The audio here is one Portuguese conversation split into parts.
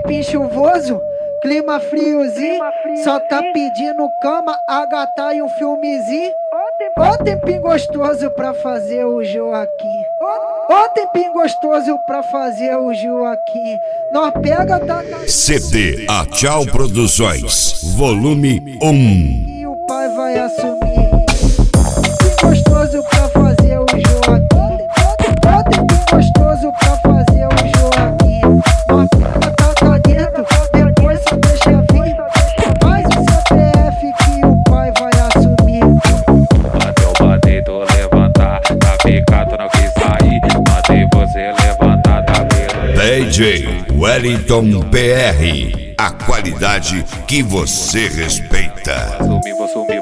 tempinho chuvoso, clima friozinho, só tá pedindo cama, a gata e um filmezinho. Ó tempinho gostoso pra fazer o Joaquim. Ó tempinho gostoso pra fazer o Joaquim. Nós pega tá CD A Tchau Produções, volume 1. E o pai vai assumir. Tempinho gostoso pra fazer o Joaquim. Ó tempinho gostoso pra fazer o Joaquim. Nós pega tá dentro, depois só deixa vir. Faz o CPF que o pai vai assumir. Mandei o bandido levantar, tá picado, não quis sair. Mandei você levantar, tá vendo? DJ Wellington PR, a qualidade que você respeita. Vou sumir.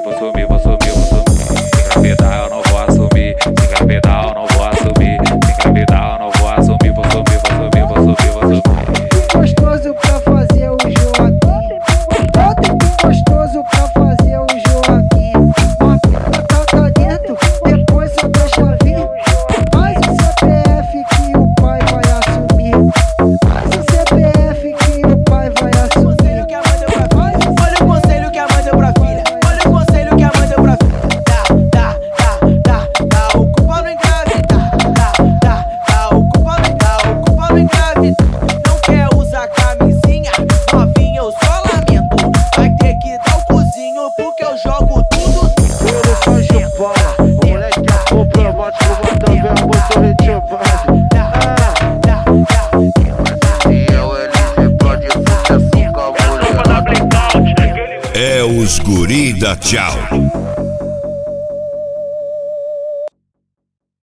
Se engravidar eu não vou assumir. Se engravidar eu não vou assumir. Se engravidar eu não vou assumir. Vou sumir. Gostoso pra fazer o Joaquim. Ó tempinho gostoso pra fazer o Joaquim. Uma pega tá dentro, depois só deixa vir. Faz o CPF que o pai vai assumir. Faz o CPF que o pai vai assumir. Olha o conselho que a mãe deu pra filha. Olha o conselho que a mãe deu pra filha. Dá, o culpa não engravida. Dá, o culpa não engravida. Não quer usar camisinha, novinha eu só lamento. Vai ter que dar o cozinho porque eu jogo tudo. Ele só chupou.